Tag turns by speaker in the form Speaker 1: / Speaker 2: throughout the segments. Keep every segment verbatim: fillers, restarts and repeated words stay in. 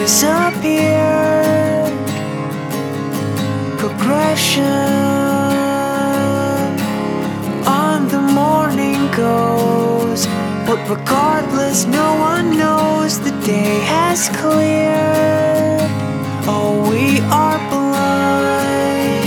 Speaker 1: disappeared. Progression on the morning goes, but regardless, no one knows the day has cleared. Oh, we are blind.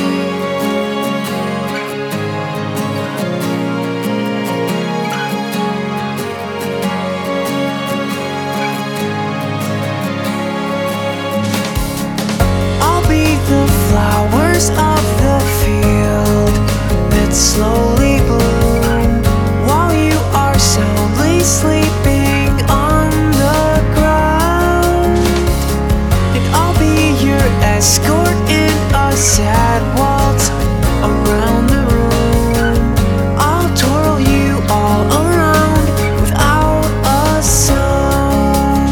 Speaker 1: I'll be the flowers of the field that slowly bloom while you are soundly sleeping on the ground. And I'll be your escort in a sad waltz around the room. I'll twirl you all around without a sound.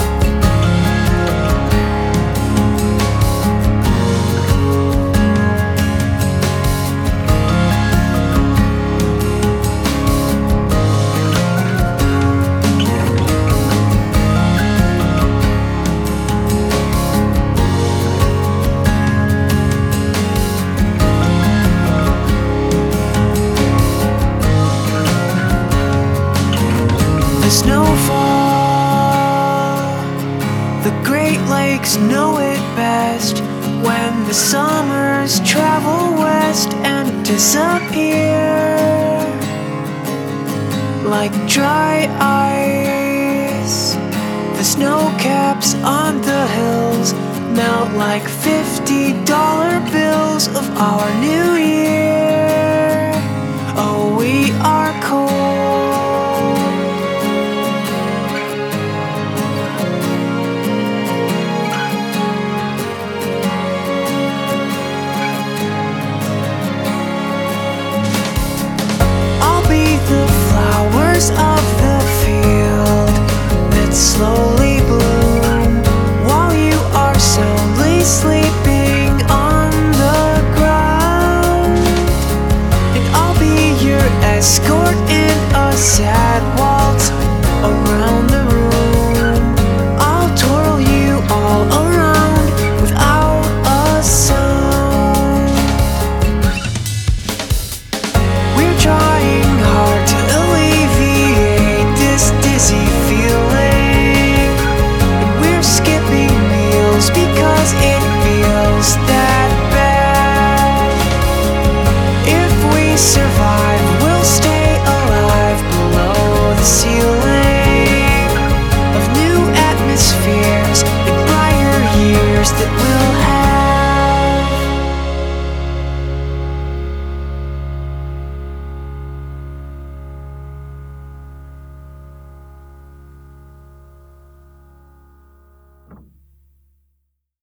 Speaker 1: The snowfall, the Great Lakes know it best when the summers travel west and disappear like dry ice. The snow caps on the hills melt like fifty dollar bills of our new year. Oh, we are cold. The flowers of the field that slowly bloom while you are soundly sleeping on the ground. And I'll be your escort in a sad waltz around the room. I'll twirl you all around without a sound. We're trying hard to alleviate this dizzy feeling, and we're skipping meals because it feels that bad. If we survive